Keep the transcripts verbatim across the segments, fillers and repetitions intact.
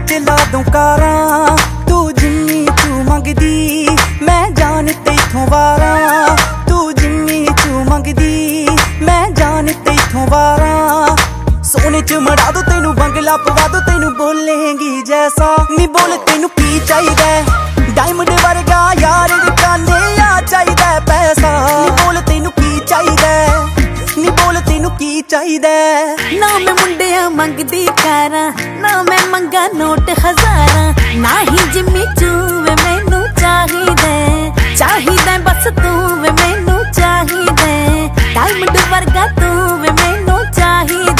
च ला दूं कारां तू जिन्नी तू मंगदी मैं जान तैथों वारा तू जिन्नी तू मंगदी मैं जान तैथों वारा सोने च मड़ा दो तेनू बंगला पवा दो तेनू बोलेंगी जैसा नी बोल तेनू की चाहिदा डायमंड वर्गा यार काने आ चाहिदा पैसा नी बोल तेनू की चाहिदा नी बोल तेनू की चाहिदा ना मैं मुंडिया मंगदी कारा ना मैं मंगा नोट हजारा ना ही जिम्मी चूवे मैनू चाहिदा चाहिदा बस तू वे मैनू चाहिदा डायमंड वर्गा तू वे मैनू चाहिदा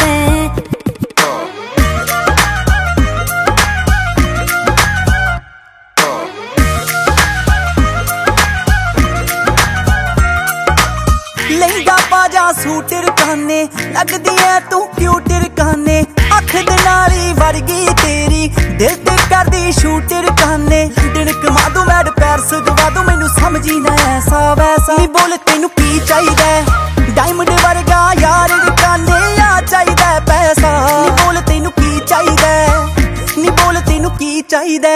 लहंगा पाजा सूट रकाने लगदी है तू क्यूट रकाने अख दे नाली वर्गी तेरी दिल ते करदी शूट रकाने लंडन कमा दूं मैड पैरिस दवा दूं मैनू समझी ना ऐसा वैसा नी बोल तेनू की चाहिदा डायमंड वर्गा यार रकाने आ चाहिदा पैसा नी बोल तेनू की चाहिदा नी बोल तेनू की चाहिदा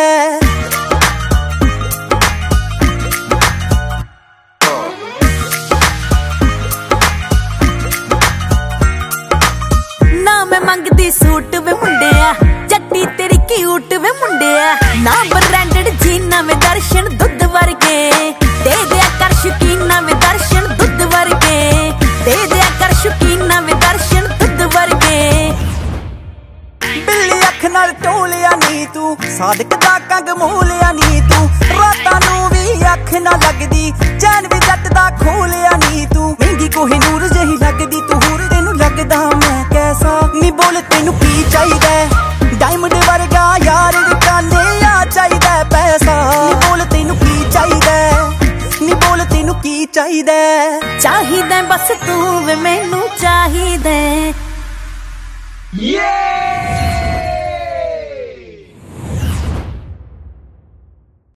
मैं मंगदी सूट वे मुंडिया जट्टी तेरी क्यूट वे मुंडिया ना ब्रांडेड जीना में दर्शन दुध वर्गे दे दिया कर शकीना में दर्शन दुध वर्गे दे दिया कर शकीना में दर्शन दुध वर्गे बिल्ली अख नाल टोलिया नी तू सादक दा कंग मोलिया नी तू रातां नू भी अख ना लगदी चैन भी जट दा खोलिया नी तू महंगी कोहिनूर जही लगदी तू हूर तेनू लगदा मैं कैसा नी बोल तेनू की चाहिदा डायमंड वर्गा यार काने आ चाहिदा पैसा नी बोल तेनू की चाहिदा नी बोल तेनू की चाहिदा चाहिदा बस तू वे मैनू चाहिदा। yeah!